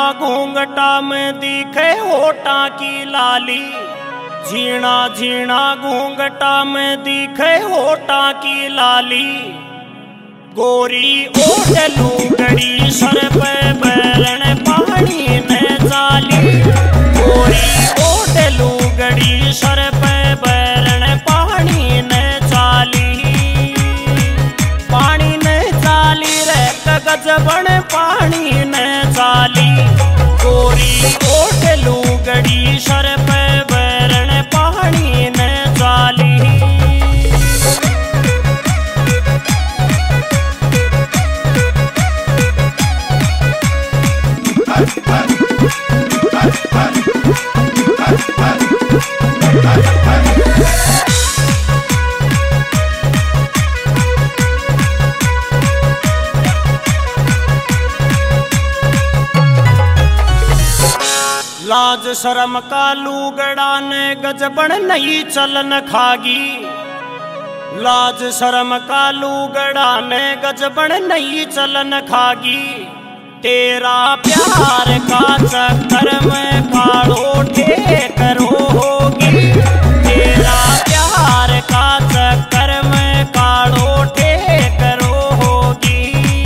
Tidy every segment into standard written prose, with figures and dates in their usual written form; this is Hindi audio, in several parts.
घूंघटा में दिखे होठा की लाली, झीणा झीणा घूंघटा में दिखे होठा की लाली। गोरी ओढ़ लूगड़ी सर पे बैरण पानी ने जाली, गोरी ओढ़ लूगड़ी सर पे बैरण पानी ने जाली। पानी ने जाली रे गजबन पानी ने जाली, गोरी ओढ़ लूगड़ी सर पे बैरण पानी ने जाली। लाज शर्म का लूगड़ा ने गजबन नहीं चलन खागी, लाज शर्म का लूगड़ा ने गजबन नहीं चलन खागी। तेरा प्यार का चक्कर में काड़ो ठेकरो होगी, तेरा प्यार का चक्कर में काड़ो ठेकरो होगी,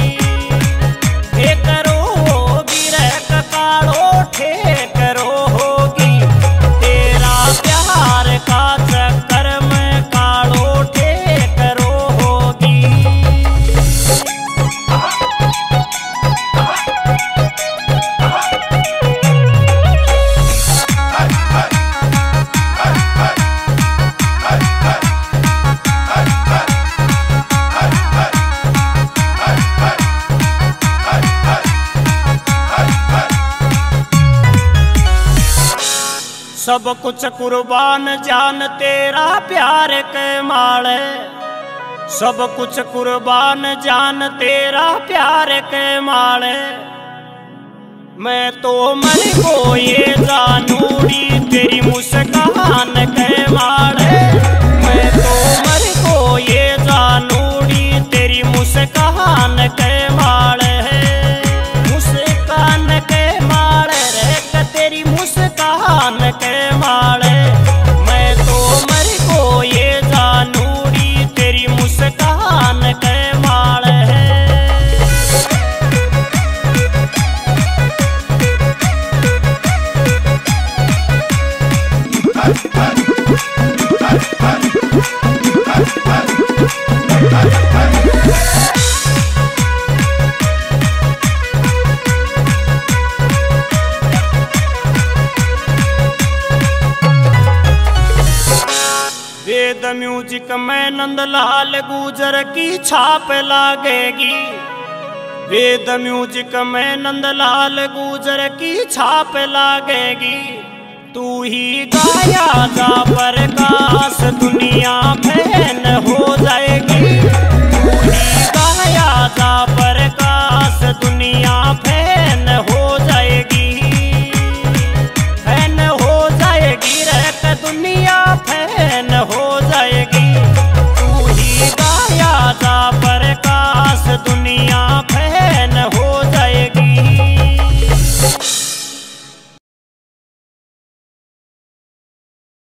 ठेकरो होगी रे काड़ो ठेकरो होगी। तेरा प्यार का चक्कर में काड़ो ठेकरो होगी। सब कुछ कुर्बान जान तेरा प्यार के माले, सब कुछ कुर्बान जान तेरा प्यार के माले। मैं तो मन को ये जानूरी तेरी मुस्कान के माले, मैं तो मन को ये जानूरी तेरी मुस्कान के माले, मुस्कान के माले रे तेरी मुस्कान के माले। मैं तो मर को ये जानूरी तेरी मुस्कान के माले। वेद म्यूजिक में नंदलाल गुजर की छाप लागेगी, वेद म्यूजिक में नंदलाल गुजर की छाप लागेगी। तू ही गाया जा प्रकाश दुनिया फैन हो जाएगी,